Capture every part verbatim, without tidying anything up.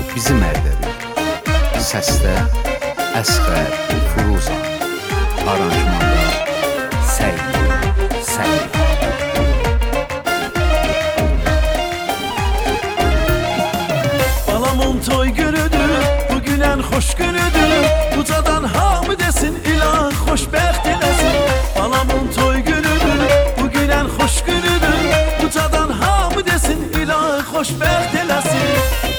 bizim Ərdəbil. Səsdə Əsqər Firuzan, aranjmanda Səyyid Səyyid. Balamın toy günüdür, bugün en hoş günüdür. Ucadan hamı desin, ilah hoşbəxt eləsin. Balamın toy günüdür, bugün en hoş günüdür. Ucadan hamı desin, ilah hoşbəxt eləsin.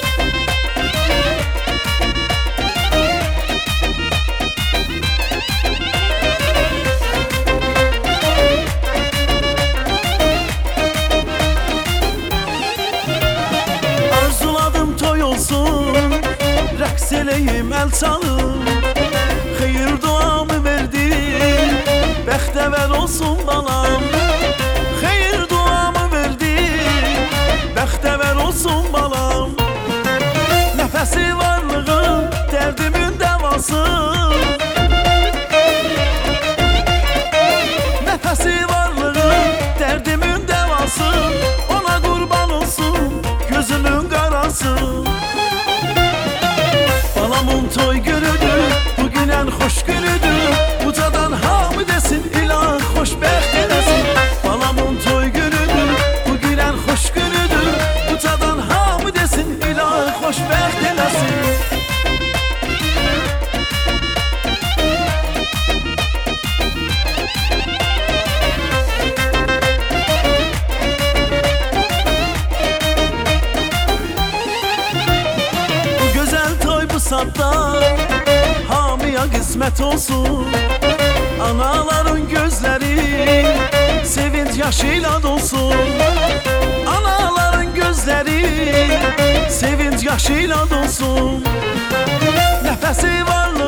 Arzuladım toy olsun, rəqs eləyim, əl çalım. Xeyir duamı verdim, bəxtəvər olsun balam. Xeyir duamı verdim, bəxtəvər olsun balam. Nəfəsi varlığı, dərdimin dəvası. Nəfəsi varlığı, dərdimin dəvası. Ona qurban olsun, gözümün qarası. Balamın toy günüdür, bugün en hoş günüdür. Ucadan hamı desin, ilah hoşbəxt eləsin. Balamın toy günüdür, bugün en hoş günüdür. Ucadan hamı desin, ilah hoşbəxt eləsin. Bu güzel toy bu saatda hamıya qismət olsun. Anaların gözləri sevinç yaşıyla dolsun. Anaların gözləri sevinç yaşıyla dolsun. Nəfəsi varlı